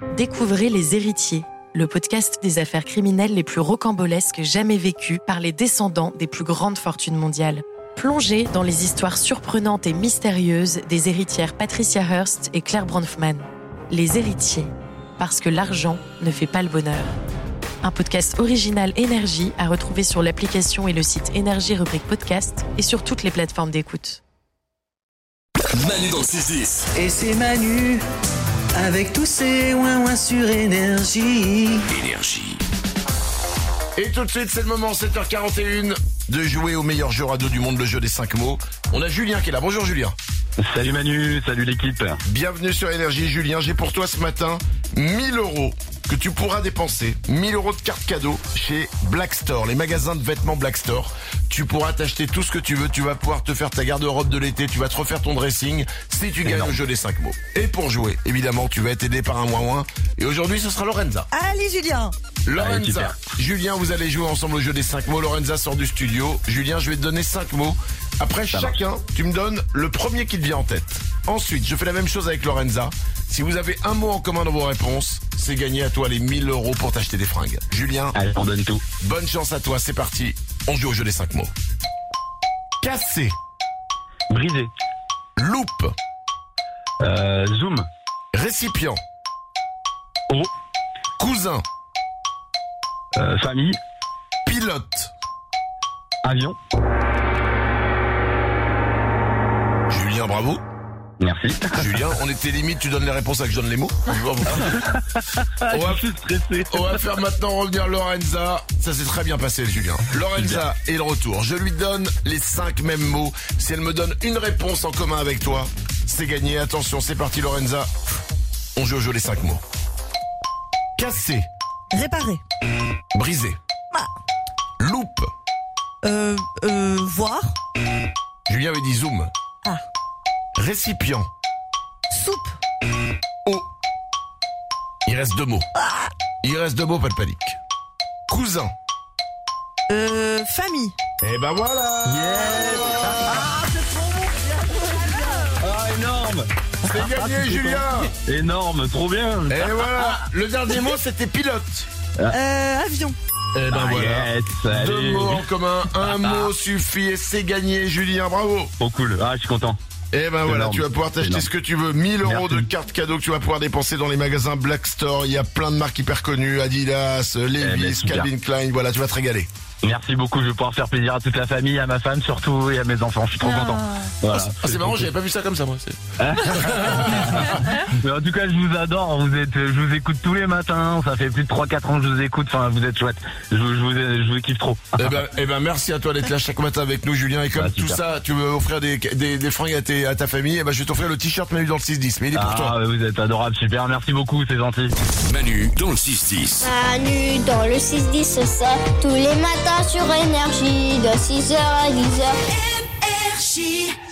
Découvrez Les Héritiers, le podcast des affaires criminelles les plus rocambolesques jamais vécues par les descendants des plus grandes fortunes mondiales. Plongez dans les histoires surprenantes et mystérieuses des héritières Patricia Hearst et Claire Bronfman. Les Héritiers, parce que l'argent ne fait pas le bonheur. Un podcast original Énergie à retrouver sur l'application et le site Énergie rubrique podcast et sur toutes les plateformes d'écoute. Manu dans le 6-10. Et c'est Manu, avec tous ses ouin-ouin sur Énergie. Énergie. Et tout de suite, c'est le moment, 7h41, de jouer au meilleur jeu radio du monde, le jeu des 5 mots. On a Julien qui est là. Bonjour Julien. Salut Manu, salut l'équipe. Bienvenue sur Énergie. Julien, j'ai pour toi ce matin 1000 € que tu pourras dépenser. 1000 € de cartes cadeaux chez Black Store, les magasins de vêtements Black Store. Tu pourras t'acheter tout ce que tu veux. Tu vas pouvoir te faire ta garde-robe de l'été. Tu vas te refaire ton dressing si tu gagnes le jeu des 5 mots. Et pour jouer, évidemment, tu vas être aidé par un ouin-ouin. Et aujourd'hui, ce sera Lorenza. Allez Julien. Lorenza, Julien, vous allez jouer ensemble au jeu des 5 mots. Lorenza sort du studio. Julien, je vais te donner 5 mots. Après, chacun, tu me donnes le premier qui te vient en tête. Ensuite, je fais la même chose avec Lorenza. Si vous avez un mot en commun dans vos réponses, c'est gagné à toi les 1000 € pour t'acheter des fringues. Julien, allez, on donne tout. Bonne chance à toi, c'est parti. On joue au jeu des 5 mots. Casser. Brisé. Loupe. Zoom. Récipient. Oh. Cousin. Famille. Pilote. Avion. Julien, bravo. Merci. Julien, on était limite, tu donnes les réponses à que je donne les mots. On va faire maintenant revenir Lorenza. Ça s'est très bien passé, Julien. Lorenza est de retour. Je lui donne les 5 mêmes mots. Si elle me donne une réponse en commun avec toi, c'est gagné. Attention, c'est parti Lorenza. On joue au jeu des 5 mots. Casser. Réparer. Briser. Loupe. Voir. Julien avait dit zoom. Ah. Récipient. Soupe. Oh. Il reste 2 mots. Il reste 2 mots, pas de panique. Cousin. Famille. Et ben voilà. Énorme. C'est gagné, Julien. Énorme, trop bien. Et voilà. Le dernier mot, c'était pilote. Avion. Et ben voilà. Yes, 2 mots en commun, un mot suffit et c'est gagné, Julien, bravo. Trop cool, je suis content. Et ben voilà, tu vas pouvoir t'acheter ce que tu veux. 1000 € de cartes cadeaux que tu vas pouvoir dépenser dans les magasins Black Store. Il y a plein de marques hyper connues, Adidas, Levi's, Calvin Klein, voilà, tu vas te régaler. Merci beaucoup, je vais pouvoir faire plaisir à toute la famille, à ma femme surtout et à mes enfants, je suis trop content. Voilà. C'est marrant, j'avais pas vu ça comme ça moi. Mais en tout cas, je vous adore, je vous écoute tous les matins, ça fait plus de 3-4 ans que je vous écoute, enfin vous êtes chouette, je vous kiffe trop. Eh ben merci à toi d'être là chaque matin avec nous Julien, et comme tout ça, tu veux offrir des fringues à ta famille, et ben je vais t'offrir le t-shirt Manu dans le 6-10, mais il est pour toi. Vous êtes adorable, super, merci beaucoup, c'est gentil. Manu dans le 6-10. Manu dans le 6-10, ça tous les matins sur Énergie de 6h à 10h. Énergie.